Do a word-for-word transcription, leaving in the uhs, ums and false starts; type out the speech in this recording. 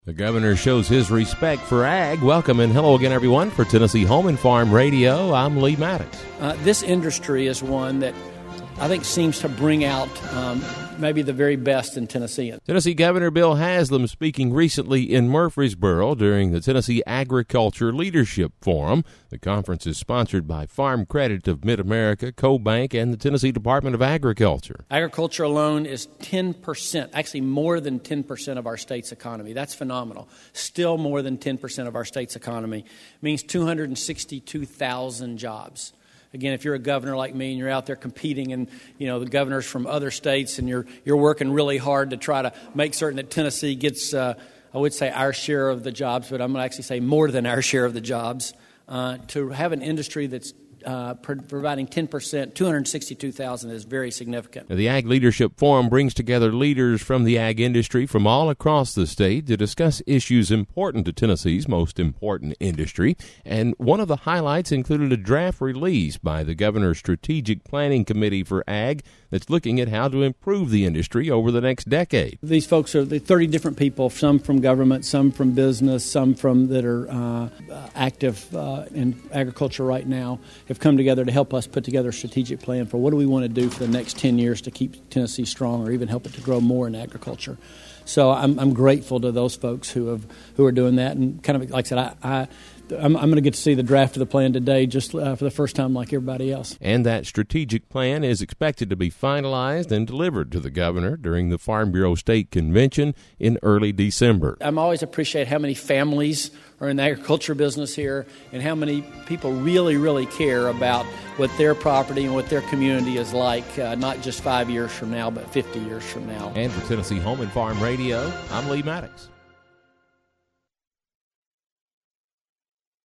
The governor shows his respect for ag. Welcome and hello again, everyone. For Tennessee Home and Farm Radio, I'm Lee Maddox. Uh, this industry is one that I think seems to bring out um, maybe the very best in Tennessee. Tennessee Governor Bill Haslam speaking recently in Murfreesboro during the Tennessee Agriculture Leadership Forum. The conference is sponsored by Farm Credit of Mid-America, CoBank, and the Tennessee Department of Agriculture. Agriculture alone is ten percent, actually more than ten percent of our state's economy. That's phenomenal. Still more than ten percent of our state's economy. It means two hundred sixty-two thousand jobs. Again, if you're a governor like me and you're out there competing and, you know, the governors from other states and you're you're working really hard to try to make certain that Tennessee gets, uh, I would say our share of the jobs, but I'm going to actually say more than our share of the jobs, uh, to have an industry that's Uh, providing ten percent, two hundred sixty-two thousand is very significant. Now, the Ag Leadership Forum brings together leaders from the ag industry from all across the state to discuss issues important to Tennessee's most important industry. And one of the highlights included a draft release by the governor's Strategic Planning Committee for Ag that's looking at how to improve the industry over the next decade. These folks are thirty different people, some from government, some from business, some from that are uh, active uh, in agriculture right now, have come together to help us put together a strategic plan for what do we want to do for the next ten years to keep Tennessee strong or even help it to grow more in agriculture. So I'm, I'm grateful to those folks who have who are doing that. And kind of like I said, I, I, I'm, I'm going to get to see the draft of the plan today just uh, for the first time like everybody else. And that strategic plan is expected to be finalized and delivered to the governor during the Farm Bureau State Convention in early December. I'm always appreciate how many families are in the agriculture business here and how many people really, really care about what their property and what their community is like, uh, not just five years from now, but fifty years from now. And for Tennessee Home and Farm Radio, I'm Lee Maddox.